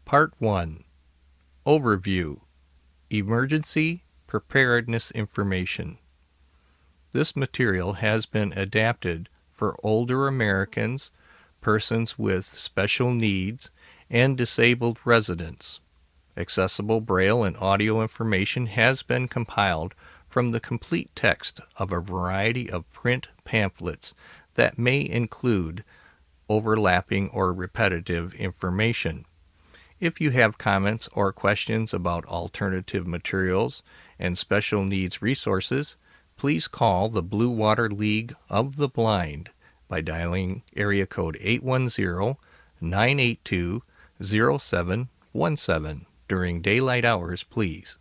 Part 1. Overview. Emergency Preparedness Information. This material has been adapted for older Americans, persons with special needs, and disabled residents. Accessible Braille and audio information has been compiled from the complete text of a variety of print pamphlets that may include overlapping or repetitive information. If you have comments or questions about alternative materials and special needs resources, please call the Blue Water League of the Blind by dialing area code 810-982-0717 during daylight hours, please.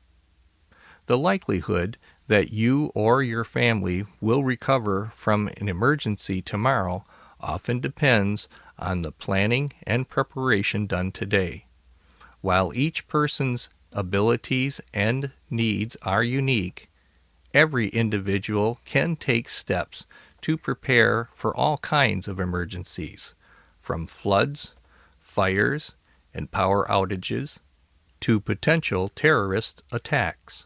The likelihood that you or your family will recover from an emergency tomorrow often depends on the planning and preparation done today. While each person's abilities and needs are unique, every individual can take steps to prepare for all kinds of emergencies, from floods, fires, and power outages to potential terrorist attacks.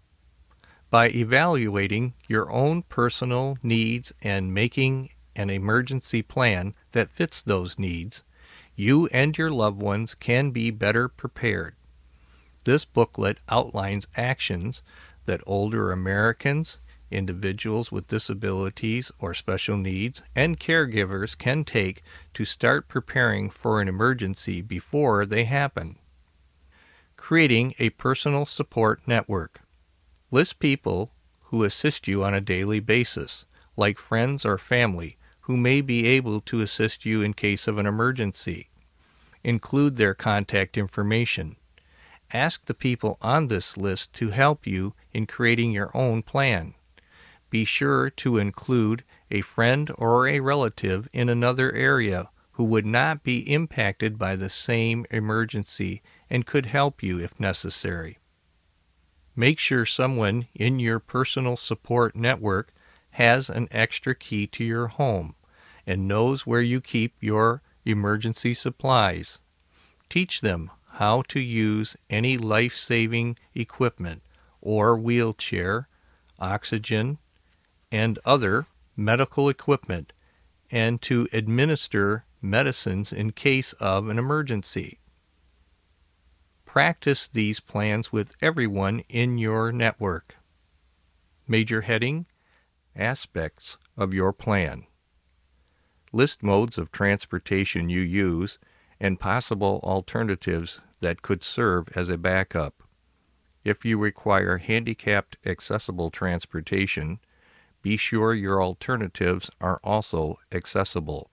By evaluating your own personal needs and making an emergency plan that fits those needs, you and your loved ones can be better prepared. This booklet outlines actions that older Americans, individuals with disabilities or special needs, and caregivers can take to start preparing for an emergency before they happen. Creating a personal support network. List people who assist you on a daily basis, like friends or family, who may be able to assist you in case of an emergency. Include their contact information. Ask the people on this list to help you in creating your own plan. Be sure to include a friend or a relative in another area who would not be impacted by the same emergency and could help you if necessary. Make sure someone in your personal support network has an extra key to your home and knows where you keep your emergency supplies. Teach them how to use any life-saving equipment or wheelchair, oxygen, and other medical equipment, and to administer medicines in case of an emergency. Practice these plans with everyone in your network. Major heading: Aspects of your plan. List modes of transportation you use and possible alternatives that could serve as a backup. If you require handicapped accessible transportation, be sure your alternatives are also accessible.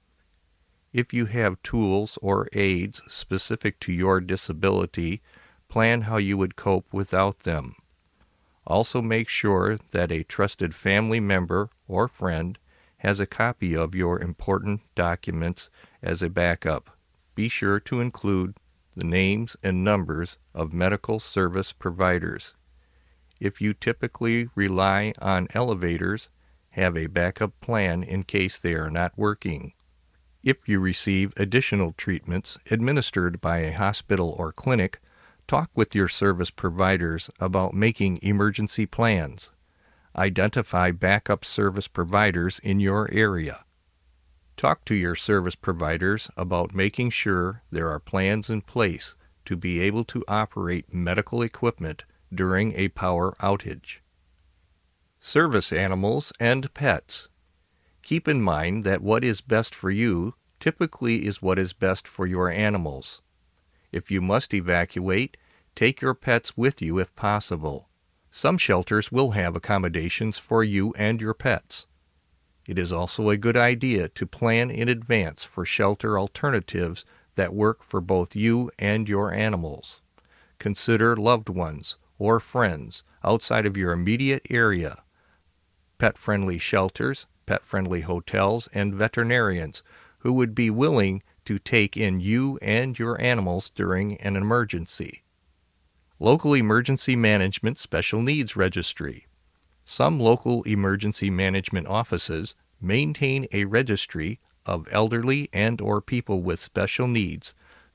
If you have tools or aids specific to your disability, plan how you would cope without them. Also make sure that a trusted family member or friend has a copy of your important documents as a backup. Be sure to include the names and numbers of medical service providers. If you typically rely on elevators, have a backup plan in case they are not working. If you receive additional treatments administered by a hospital or clinic, talk with your service providers about making emergency plans. Identify backup service providers in your area. Talk to your service providers about making sure there are plans in place to be able to operate medical equipment during a power outage. Service animals and pets. Keep in mind that what is best for you typically is what is best for your animals. If you must evacuate, take your pets with you if possible. Some shelters will have accommodations for you and your pets. It is also a good idea to plan in advance for shelter alternatives that work for both you and your animals. Consider loved ones or friends outside of your immediate area, pet-friendly shelters, pet-friendly hotels, and veterinarians who would be willing to take in you and your animals during an emergency. Local Emergency Management Special Needs Registry. Some local emergency management offices maintain a registry of elderly and/or people with special needs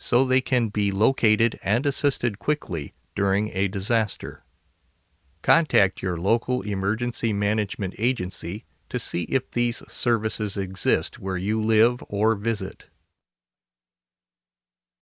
so they can be located and assisted quickly during a disaster. Contact your local emergency management agency to see if these services exist where you live or visit.